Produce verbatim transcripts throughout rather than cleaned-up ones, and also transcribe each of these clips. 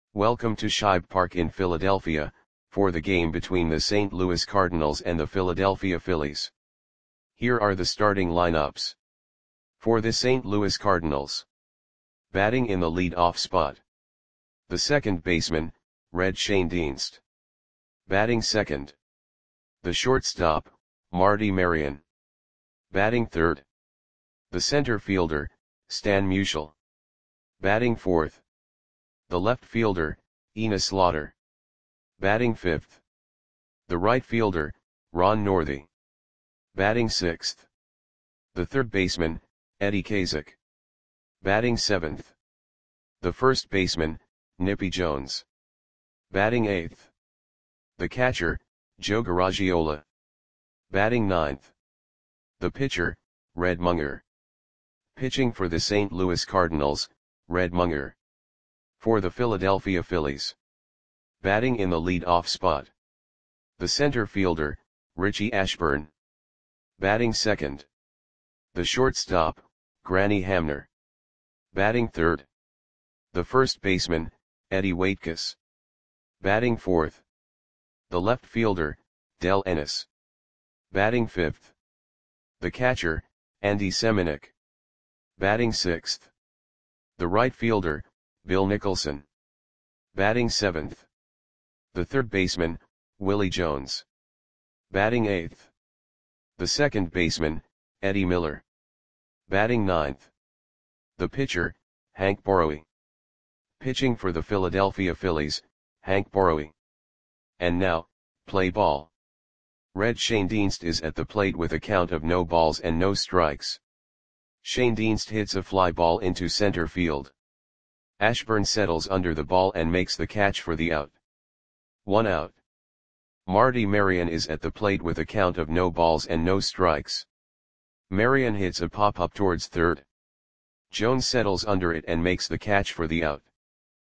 Welcome to Shibe Park in Philadelphia, for the game between the Saint Louis Cardinals and the Philadelphia Phillies. Here are the starting lineups. For the Saint Louis Cardinals. Batting in the lead-off spot. The second baseman, Red Schoendienst. Batting second. The shortstop, Marty Marion. Batting third. The center fielder, Stan Musial. Batting fourth. The left fielder, Enos Slaughter. Batting fifth. The right fielder, Ron Northey. Batting sixth. The third baseman, Eddie Kazak. Batting seventh. The first baseman, Nippy Jones. Batting eighth. The catcher, Joe Garagiola. Batting ninth. The pitcher, Red Munger. Pitching for the Saint Louis Cardinals, Red Munger. For the Philadelphia Phillies. Batting in the lead-off spot. The center fielder, Richie Ashburn. Batting second. The shortstop, Granny Hamner. Batting third. The first baseman, Eddie Waitkus. Batting fourth. The left fielder, Del Ennis. Batting fifth. The catcher, Andy Semenuk. Batting sixth. The right fielder, Bill Nicholson. Batting seventh. The third baseman, Willie Jones. Batting eighth. The second baseman, Eddie Miller. Batting ninth. The pitcher, Hank Borowy. Pitching for the Philadelphia Phillies, Hank Borowy. And now, play ball. Red Schoendienst is at the plate with a count of no balls and no strikes. Schoendienst hits a fly ball into center field. Ashburn settles under the ball and makes the catch for the out. One out. Marty Marion is at the plate with a count of no balls and no strikes. Marion hits a pop-up towards third. Jones settles under it and makes the catch for the out.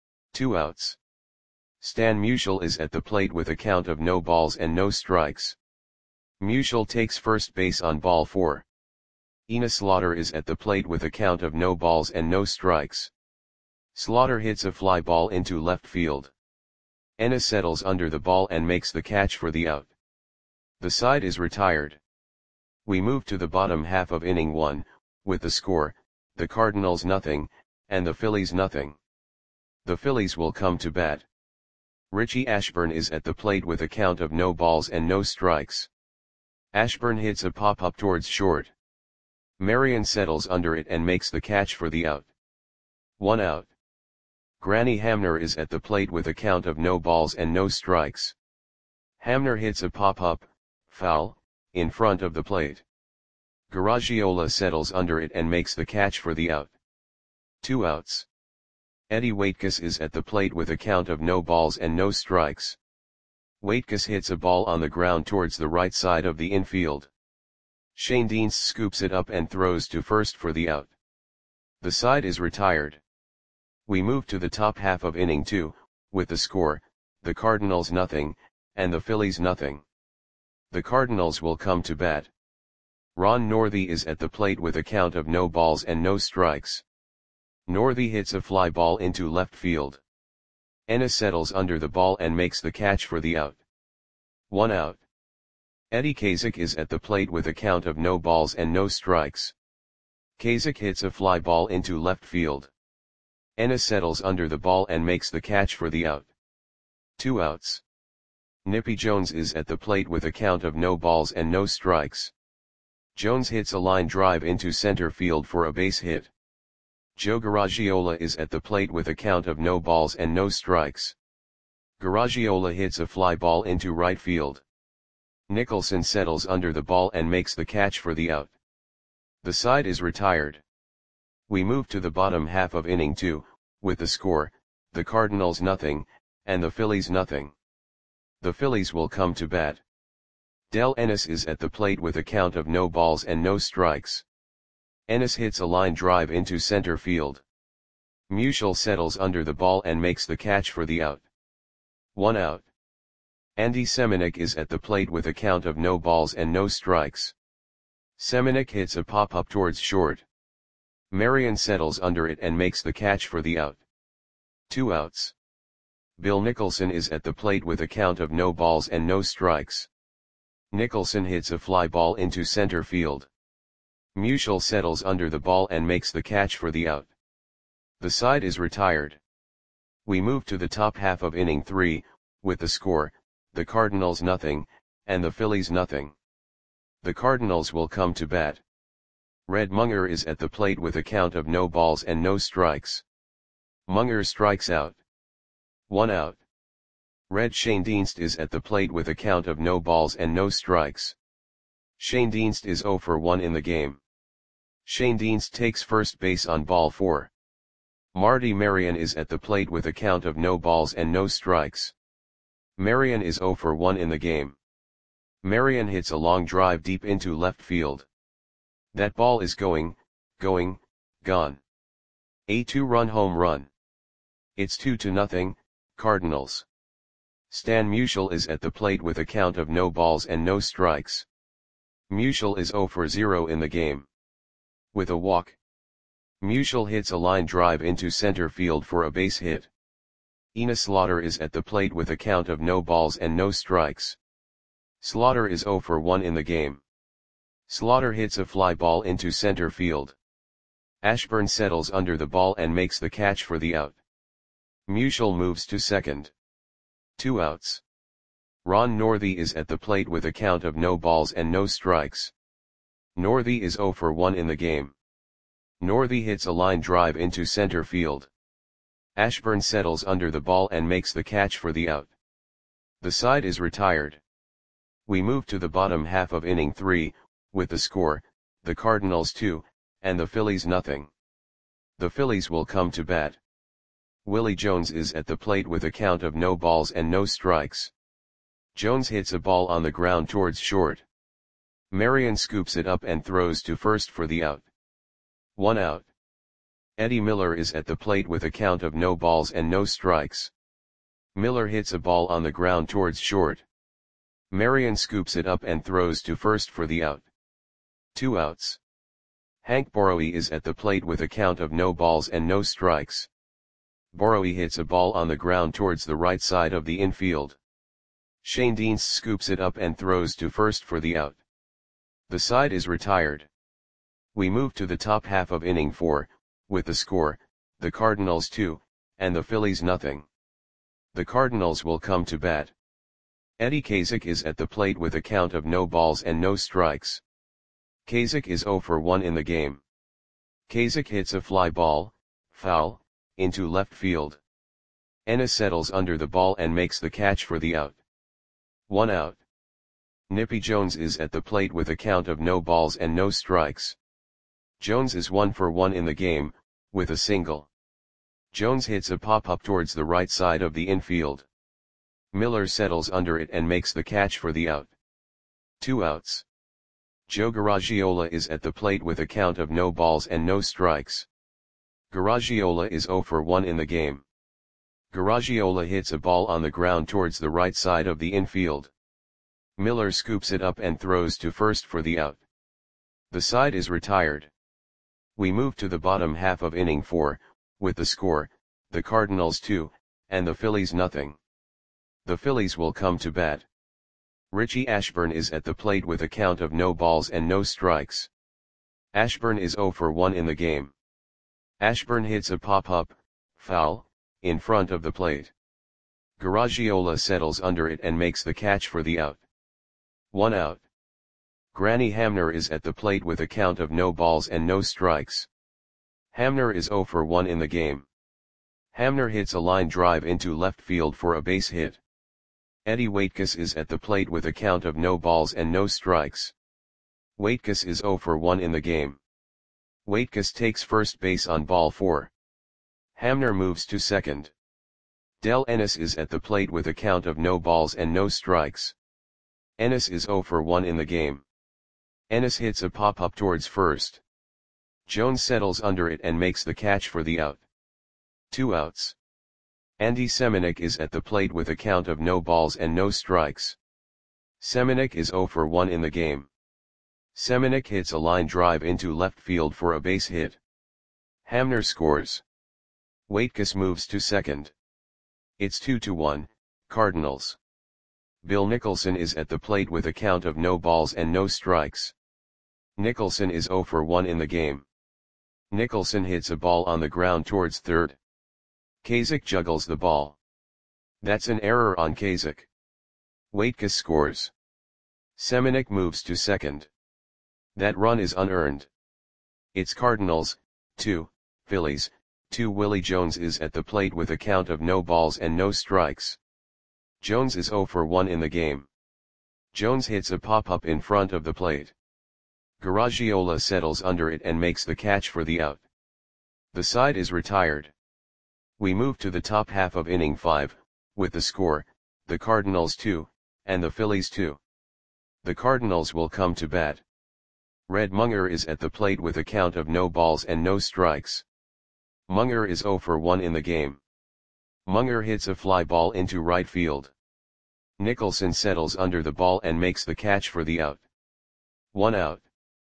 Two outs. Stan Musial is at the plate with a count of no balls and no strikes. Musial takes first base on ball four. Enos Slaughter is at the plate with a count of no balls and no strikes. Slaughter hits a fly ball into left field. Ennis settles under the ball and makes the catch for the out. The side is retired. We move to the bottom half of inning one, with the score, the Cardinals nothing, and the Phillies nothing. The Phillies will come to bat. Richie Ashburn is at the plate with a count of no balls and no strikes. Ashburn hits a pop-up towards short. Marion settles under it and makes the catch for the out. One out. Granny Hamner is at the plate with a count of no balls and no strikes. Hamner hits a pop-up, foul, in front of the plate. Garagiola settles under it and makes the catch for the out. Two outs. Eddie Waitkus is at the plate with a count of no balls and no strikes. Waitkus hits a ball on the ground towards the right side of the infield. Schoendienst scoops it up and throws to first for the out. The side is retired. We move to the top half of inning two, with the score, the Cardinals nothing, and the Phillies nothing. The Cardinals will come to bat. Ron Northey is at the plate with a count of no balls and no strikes. Northey hits a fly ball into left field. Ennis settles under the ball and makes the catch for the out. One out. Eddie Kazak is at the plate with a count of no balls and no strikes. Kazak hits a fly ball into left field. Ennis settles under the ball and makes the catch for the out. Two outs. Nippy Jones is at the plate with a count of no balls and no strikes. Jones hits a line drive into center field for a base hit. Joe Garagiola is at the plate with a count of no balls and no strikes. Garagiola hits a fly ball into right field. Nicholson settles under the ball and makes the catch for the out. The side is retired. We move to the bottom half of inning two, with the score, the Cardinals nothing, and the Phillies nothing. The Phillies will come to bat. Del Ennis is at the plate with a count of no balls and no strikes. Ennis hits a line drive into center field. Musial settles under the ball and makes the catch for the out. One out. Andy Semenuk is at the plate with a count of no balls and no strikes. Semenuk hits a pop-up towards short. Marion settles under it and makes the catch for the out. Two outs. Bill Nicholson is at the plate with a count of no balls and no strikes. Nicholson hits a fly ball into center field. Musial settles under the ball and makes the catch for the out. The side is retired. We move to the top half of inning three, with the score, the Cardinals nothing, and the Phillies nothing. The Cardinals will come to bat. Red Munger is at the plate with a count of no balls and no strikes. Munger strikes out. One out. Red Schoendienst is at the plate with a count of no balls and no strikes. Schoendienst is zero for one in the game. Schoendienst takes first base on ball four. Marty Marion is at the plate with a count of no balls and no strikes. Marion is zero for one in the game. Marion hits a long drive deep into left field. That ball is going, going, gone. A two-run home run. It's two to nothing, Cardinals. Stan Musial is at the plate with a count of no balls and no strikes. Musial is zero for zero in the game. With a walk. Musial hits a line drive into center field for a base hit. Enos Slaughter is at the plate with a count of no balls and no strikes. Slaughter is zero for one in the game. Slaughter hits a fly ball into center field. Ashburn settles under the ball and makes the catch for the out. Musial moves to second. Two outs. Ron Northey is at the plate with a count of no balls and no strikes. Northey is zero for one in the game. Northey hits a line drive into center field. Ashburn settles under the ball and makes the catch for the out. The side is retired. We move to the bottom half of inning three, with the score, the Cardinals two, and the Phillies nothing. The Phillies will come to bat. Willie Jones is at the plate with a count of no balls and no strikes. Jones hits a ball on the ground towards short. Marion scoops it up and throws to first for the out. One out. Eddie Miller is at the plate with a count of no balls and no strikes. Miller hits a ball on the ground towards short. Marion scoops it up and throws to first for the out. Two outs. Hank Borowy is at the plate with a count of no balls and no strikes. Borowy hits a ball on the ground towards the right side of the infield. Schoendienst scoops it up and throws to first for the out. The side is retired. We move to the top half of inning four, with the score, the Cardinals two, and the Phillies nothing. The Cardinals will come to bat. Eddie Kazak is at the plate with a count of no balls and no strikes. Kazak is zero for one in the game. Kazak hits a fly ball, foul, into left field. Ennis settles under the ball and makes the catch for the out. One out. Nippy Jones is at the plate with a count of no balls and no strikes. Jones is one for one in the game, with a single. Jones hits a pop-up towards the right side of the infield. Miller settles under it and makes the catch for the out. Two outs. Joe Garagiola is at the plate with a count of no balls and no strikes. Garagiola is zero for one in the game. Garagiola hits a ball on the ground towards the right side of the infield. Miller scoops it up and throws to first for the out. The side is retired. We move to the bottom half of inning four, with the score, the Cardinals two, and the Phillies nothing. The Phillies will come to bat. Richie Ashburn is at the plate with a count of no balls and no strikes. Ashburn is zero for one in the game. Ashburn hits a pop-up, foul, in front of the plate. Garagiola settles under it and makes the catch for the out. One out. Granny Hamner is at the plate with a count of no balls and no strikes. Hamner is zero for one in the game. Hamner hits a line drive into left field for a base hit. Eddie Waitkus is at the plate with a count of no balls and no strikes. Waitkus is zero for one in the game. Waitkus takes first base on ball four. Hamner moves to second. Del Ennis is at the plate with a count of no balls and no strikes. Ennis is zero for one in the game. Ennis hits a pop-up towards first. Jones settles under it and makes the catch for the out. Two outs. Andy Semenuk is at the plate with a count of no balls and no strikes. Semenuk is zero for one in the game. Semenuk hits a line drive into left field for a base hit. Hamner scores. Waitkus moves to second. It's two to one, Cardinals. Bill Nicholson is at the plate with a count of no balls and no strikes. Nicholson is zero for one in the game. Nicholson hits a ball on the ground towards third. Kasich juggles the ball. That's an error on Kasich. Waitkes scores. Semenuk moves to second. That run is unearned. It's Cardinals, two, Phillies, two. Willie Jones is at the plate with a count of no balls and no strikes. Jones is zero for one in the game. Jones hits a pop-up in front of the plate. Garagiola settles under it and makes the catch for the out. The side is retired. We move to the top half of inning five, with the score, the Cardinals two, and the Phillies two. The Cardinals will come to bat. Red Munger is at the plate with a count of no balls and no strikes. Munger is zero for one in the game. Munger hits a fly ball into right field. Nicholson settles under the ball and makes the catch for the out. One out.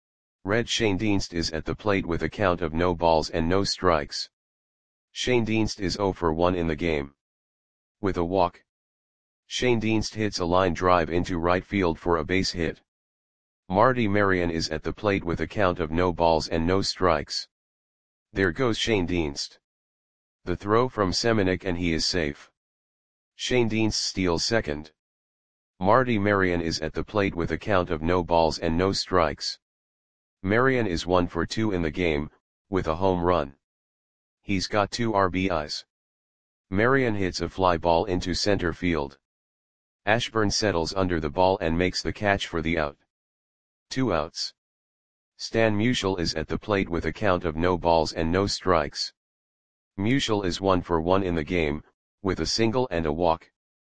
Red Schoendienst is at the plate with a count of no balls and no strikes. Schoendienst is zero for one in the game. With a walk. Schoendienst hits a line drive into right field for a base hit. Marty Marion is at the plate with a count of no balls and no strikes. There goes Schoendienst. The throw from Semenuk and he is safe. Schoendienst steals second. Marty Marion is at the plate with a count of no balls and no strikes. Marion is one for two in the game, with a home run. He's got two R B Is. Marion hits a fly ball into center field. Ashburn settles under the ball and makes the catch for the out. Two outs. Stan Musial is at the plate with a count of no balls and no strikes. Musial is one for one in the game, with a single and a walk.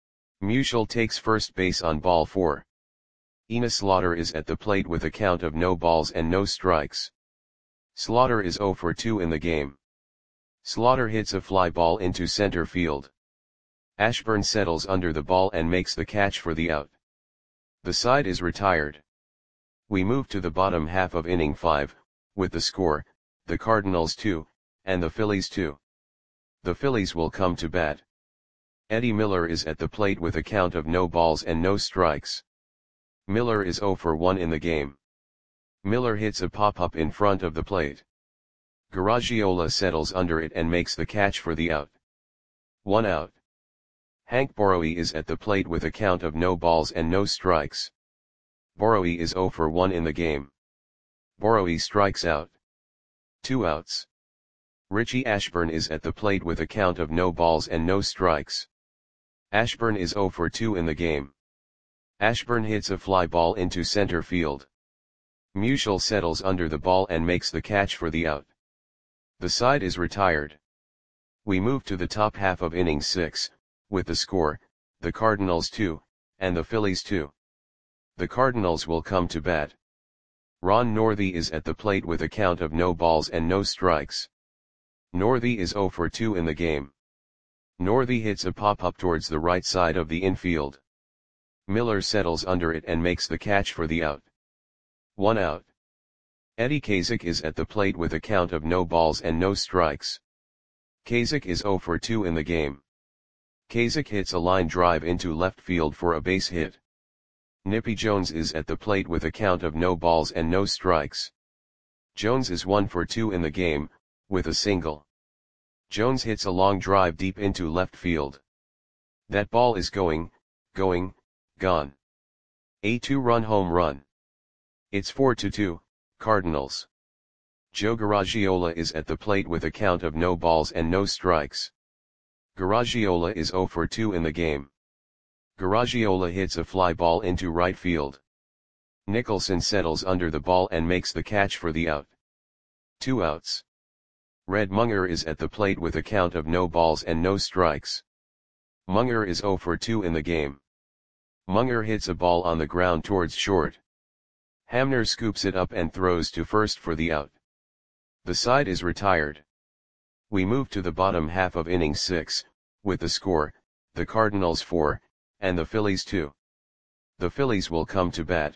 Musial takes first base on ball four. Enos Slaughter is at the plate with a count of no balls and no strikes. Slaughter is zero for two in the game. Slaughter hits a fly ball into center field. Ashburn settles under the ball and makes the catch for the out. The side is retired. We move to the bottom half of inning five, with the score, the Cardinals two, and the Phillies two. The Phillies will come to bat. Eddie Miller is at the plate with a count of no balls and no strikes. Miller is zero for one in the game. Miller hits a pop-up in front of the plate. Garagiola settles under it and makes the catch for the out. One out. Hank Borowy is at the plate with a count of no balls and no strikes. Borowy is zero for one in the game. Borowy strikes out. Two outs. Richie Ashburn is at the plate with a count of no balls and no strikes. Ashburn is zero for two in the game. Ashburn hits a fly ball into center field. Musial settles under the ball and makes the catch for the out. The side is retired. We move to the top half of inning six, with the score, the Cardinals two, and the Phillies two. The Cardinals will come to bat. Ron Northey is at the plate with a count of no balls and no strikes. Northey is zero for two in the game. Northey hits a pop-up towards the right side of the infield. Miller settles under it and makes the catch for the out. One out. Eddie Kasich is at the plate with a count of no balls and no strikes. Kasich is zero for two in the game. Kasich hits a line drive into left field for a base hit. Nippy Jones is at the plate with a count of no balls and no strikes. Jones is one for two in the game, with a single. Jones hits a long drive deep into left field. That ball is going, going, gone. A two-run home run. It's four to two, Cardinals. Joe Garagiola is at the plate with a count of no balls and no strikes. Garagiola is zero for two in the game. Garagiola hits a fly ball into right field. Nicholson settles under the ball and makes the catch for the out. Two outs. Red Munger is at the plate with a count of no balls and no strikes. Munger is zero for two in the game. Munger hits a ball on the ground towards short. Hamner scoops it up and throws to first for the out. The side is retired. We move to the bottom half of inning six, with the score, the Cardinals four, and the Phillies two. The Phillies will come to bat.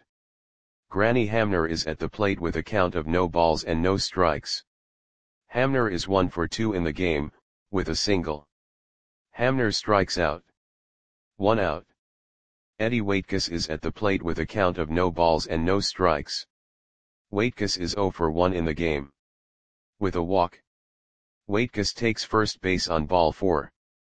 Granny Hamner is at the plate with a count of no balls and no strikes. Hamner is one for two in the game, with a single. Hamner strikes out. One out. Eddie Waitkus is at the plate with a count of no balls and no strikes. Waitkus is zero for one in the game. With a walk. Waitkus takes first base on ball four.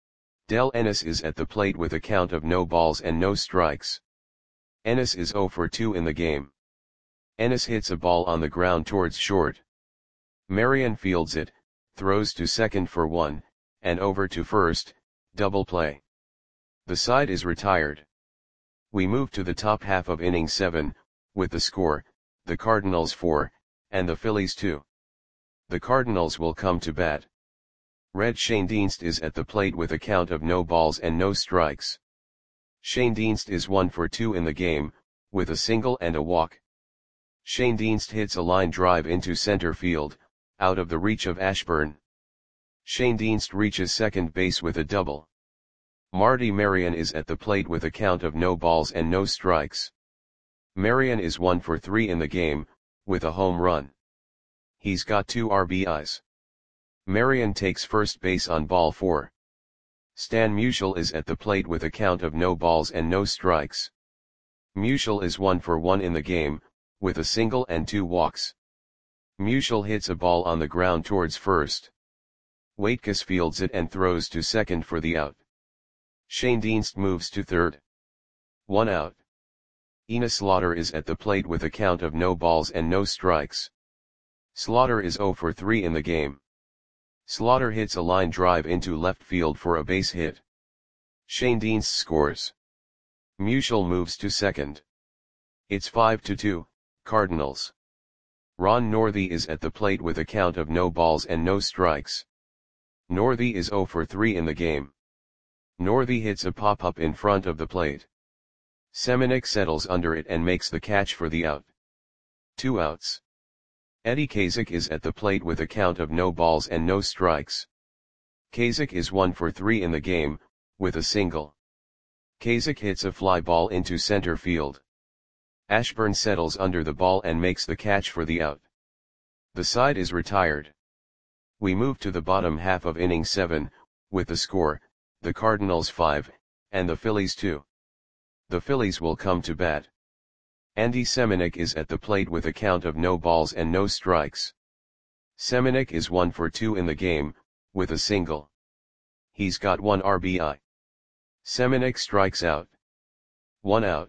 Del Ennis is at the plate with a count of no balls and no strikes. Ennis is zero for two in the game. Ennis hits a ball on the ground towards short. Marion fields it, throws to second for one, and over to first, double play. The side is retired. We move to the top half of inning seven, with the score, the Cardinals four, and the Phillies two. The Cardinals will come to bat. Red Schoendienst is at the plate with a count of no balls and no strikes. Schoendienst is one for two in the game, with a single and a walk. Schoendienst hits a line drive into center field, out of the reach of Ashburn. Schoendienst reaches second base with a double. Marty Marion is at the plate with a count of no balls and no strikes. Marion is one for three in the game, with a home run. He's got two R B Is. Marion takes first base on ball four. Stan Musial is at the plate with a count of no balls and no strikes. Musial is one for one in the game, with a single and two walks. Musial hits a ball on the ground towards first. Waitkus fields it and throws to second for the out. Schoendienst moves to third. One out. Ina Slaughter is at the plate with a count of no balls and no strikes. Slaughter is zero for three in the game. Slaughter hits a line drive into left field for a base hit. Schoendienst scores. Musial moves to second. It's five to two, Cardinals. Ron Northey is at the plate with a count of no balls and no strikes. Northey is zero for three in the game. Northey hits a pop-up in front of the plate. Semenuk settles under it and makes the catch for the out. Two outs. Eddie Kazak is at the plate with a count of no balls and no strikes. Kazak is one for three in the game, with a single. Kazak hits a fly ball into center field. Ashburn settles under the ball and makes the catch for the out. The side is retired. We move to the bottom half of inning seven, with the score, the Cardinals five, and the Phillies two. The Phillies will come to bat. Andy Semenuk is at the plate with a count of no balls and no strikes. Semenuk is one for two in the game, with a single. He's got one R B I. Semenuk strikes out. One out.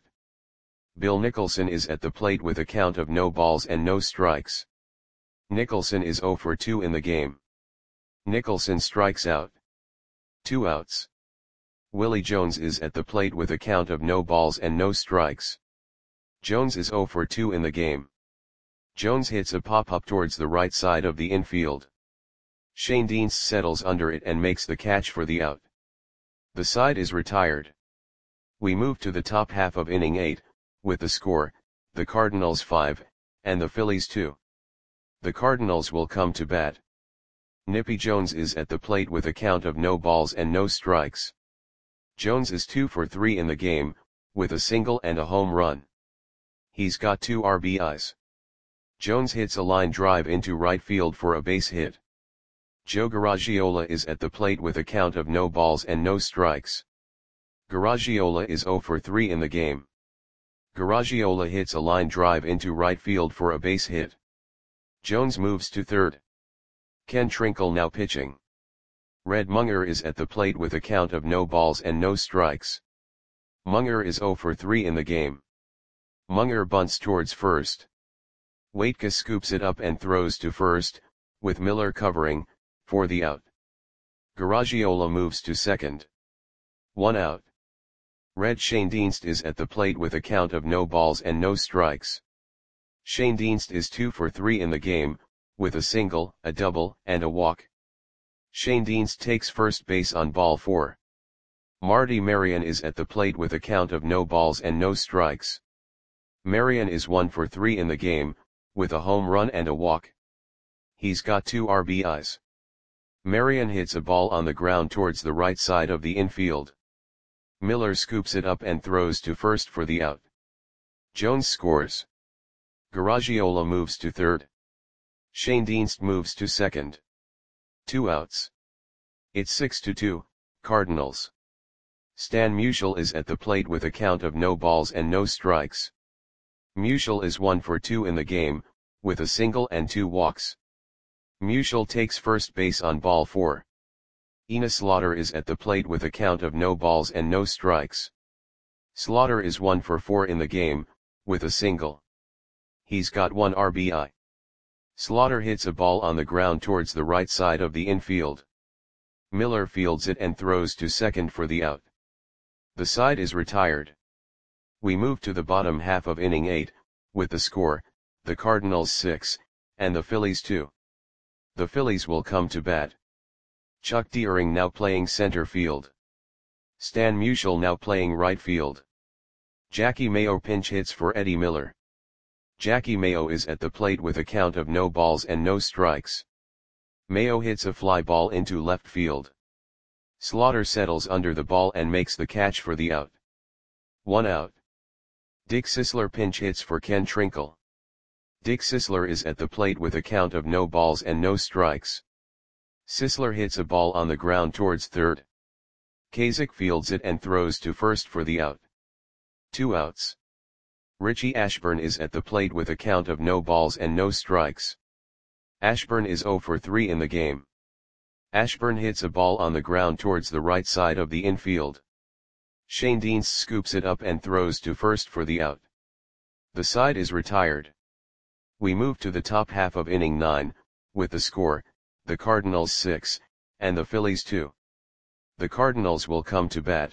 Bill Nicholson is at the plate with a count of no balls and no strikes. Nicholson is zero for two in the game. Nicholson strikes out. Two outs. Willie Jones is at the plate with a count of no balls and no strikes. Jones is zero for two in the game. Jones hits a pop-up towards the right side of the infield. Schoendienst settles under it and makes the catch for the out. The side is retired. We move to the top half of inning eight, with the score, the Cardinals five, and the Phillies two. The Cardinals will come to bat. Nippy Jones is at the plate with a count of no balls and no strikes. Jones is two for three in the game, with a single and a home run. He's got two R B Is. Jones hits a line drive into right field for a base hit. Joe Garagiola is at the plate with a count of no balls and no strikes. Garagiola is zero for three in the game. Garagiola hits a line drive into right field for a base hit. Jones moves to third. Ken Trinkle now pitching. Red Munger is at the plate with a count of no balls and no strikes. Munger is zero for three in the game. Munger bunts towards first. Waitkus scoops it up and throws to first, with Miller covering, for the out. Garagiola moves to second. One out. Red Schoendienst is at the plate with a count of no balls and no strikes. Schoendienst is two for three in the game, with a single, a double, and a walk. Schoendienst takes first base on ball four. Marty Marion is at the plate with a count of no balls and no strikes. Marion is one for three in the game, with a home run and a walk. He's got two R B Is. Marion hits a ball on the ground towards the right side of the infield. Miller scoops it up and throws to first for the out. Jones scores. Garagiola moves to third. Schoendienst moves to second. Two outs. It's six to two, Cardinals. Stan Musial is at the plate with a count of no balls and no strikes. Musial is one for two in the game, with a single and two walks. Musial takes first base on ball four. Ina Slaughter is at the plate with a count of no balls and no strikes. Slaughter is one for four in the game, with a single. He's got one R B I. Slaughter hits a ball on the ground towards the right side of the infield. Miller fields it and throws to second for the out. The side is retired. We move to the bottom half of inning eight, with the score, the Cardinals six, and the Phillies two. The Phillies will come to bat. Chuck Deering now playing center field. Stan Musial now playing right field. Jackie Mayo pinch hits for Eddie Miller. Jackie Mayo is at the plate with a count of no balls and no strikes. Mayo hits a fly ball into left field. Slaughter settles under the ball and makes the catch for the out. One out. Dick Sisler pinch hits for Ken Trinkle. Dick Sisler is at the plate with a count of no balls and no strikes. Sisler hits a ball on the ground towards third. Kasich fields it and throws to first for the out. Two outs. Richie Ashburn is at the plate with a count of no balls and no strikes. Ashburn is zero for three in the game. Ashburn hits a ball on the ground towards the right side of the infield. Shane Deans scoops it up and throws to first for the out. The side is retired. We move to the top half of inning nine, with the score, the Cardinals six, and the Phillies two. The Cardinals will come to bat.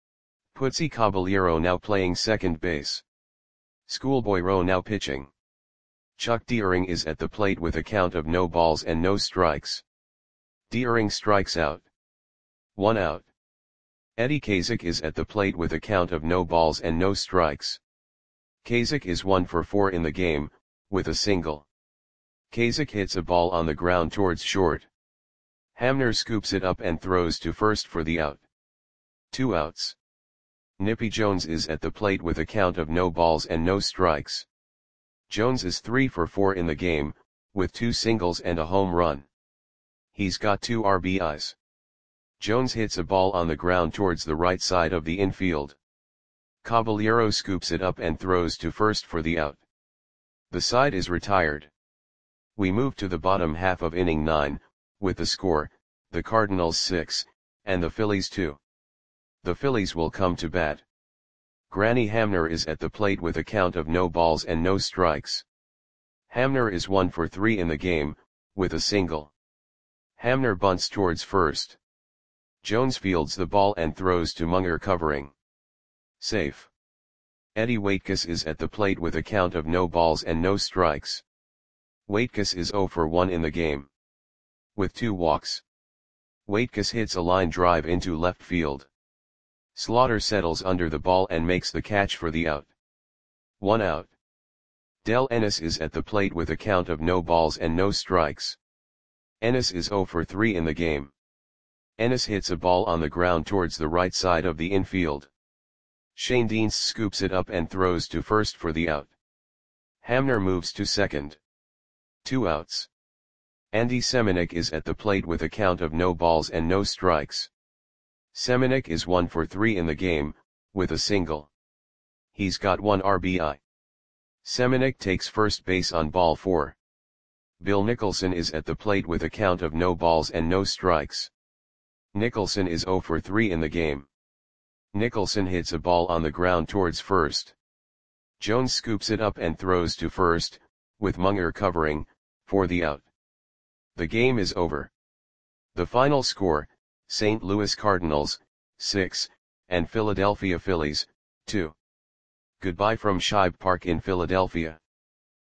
Putzi Caballero now playing second base. Schoolboy Rowe now pitching. Chuck Deering is at the plate with a count of no balls and no strikes. Deering strikes out. One out. Eddie Kasich is at the plate with a count of no balls and no strikes. Kasich is one for four in the game, with a single. Kasich hits a ball on the ground towards short. Hamner scoops it up and throws to first for the out. Two outs. Nippy Jones is at the plate with a count of no balls and no strikes. Jones is three for four in the game, with two singles and a home run. He's got two R B Is. Jones hits a ball on the ground towards the right side of the infield. Caballero scoops it up and throws to first for the out. The side is retired. We move to the bottom half of inning nine, with the score, the Cardinals six, and the Phillies two. The Phillies will come to bat. Granny Hamner is at the plate with a count of no balls and no strikes. Hamner is one for three in the game, with a single. Hamner bunts towards first. Jones fields the ball and throws to Munger covering. Safe. Eddie Waitkus is at the plate with a count of no balls and no strikes. Waitkus is zero for one in the game. With two walks. Waitkus hits a line drive into left field. Slaughter settles under the ball and makes the catch for the out. One out. Del Ennis is at the plate with a count of no balls and no strikes. Ennis is zero for three in the game. Ennis hits a ball on the ground towards the right side of the infield. Shane Deans scoops it up and throws to first for the out. Hamner moves to second. Two outs. Andy Semenuk is at the plate with a count of no balls and no strikes. Semenuk is one for three in the game, with a single. He's got one R B I. Semenuk takes first base on ball four. Bill Nicholson is at the plate with a count of no balls and no strikes. Nicholson is zero for three in the game. Nicholson hits a ball on the ground towards first. Jones scoops it up and throws to first, with Munger covering, for the out. The game is over. The final score, Saint Louis Cardinals, six, and Philadelphia Phillies, two. Goodbye from Shibe Park in Philadelphia.